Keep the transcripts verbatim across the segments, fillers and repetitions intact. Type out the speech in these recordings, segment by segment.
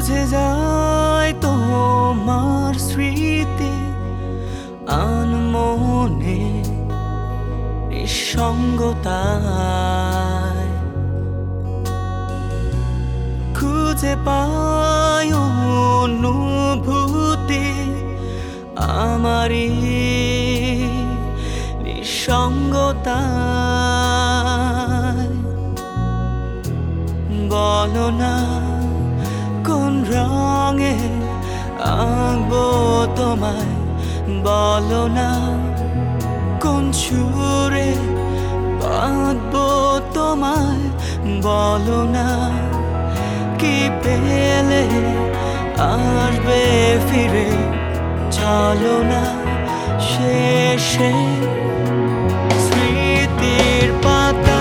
খুঁজে যায় তোমার স্মৃতি আনমনে নিঃসঙ্গতায়, খুঁজে পাই অনুভূতি আমারই নিঃসঙ্গতায়। বলো না কোন রঙে আঁকবো তোমায়, বলো না কোন সুরে বাঁধবো তোমায়, বলো না কি পেলে আসবে ফিরে, চলো না শেষে স্মৃতির পাতা।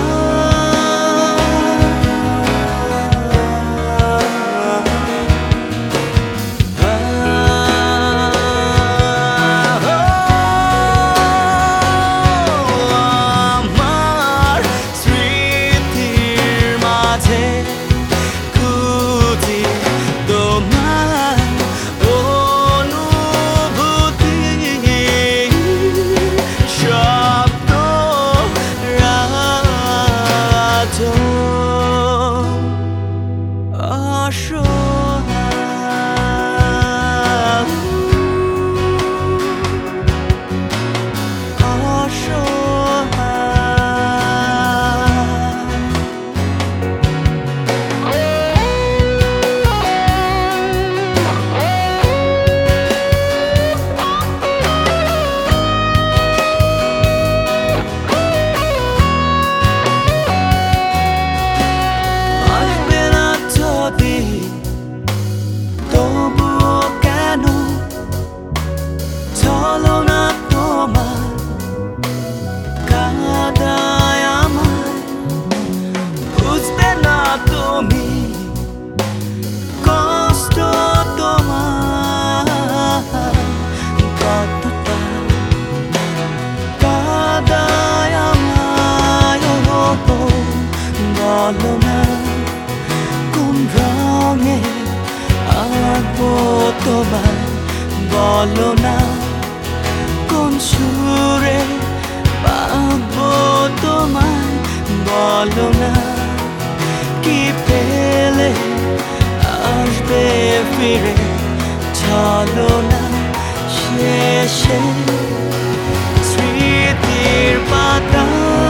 বলো না কোন রঙে আঁকবো তোমায়, বলো না কোন সুরে বাঁধবো তোমায়, বলো না কি পেলে আসবে ফিরে, চলো না শেষে স্মৃতির পাতা।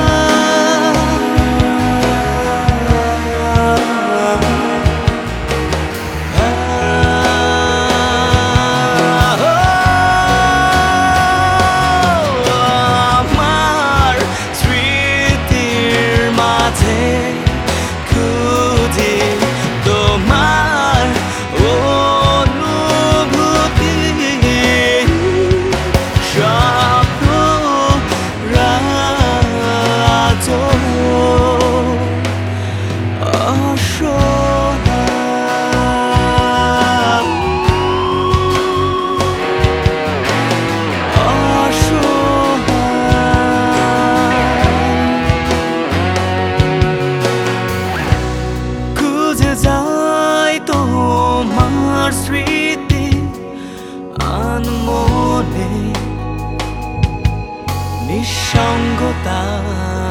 স্মৃতি আনমনে নিঃসঙ্গতা।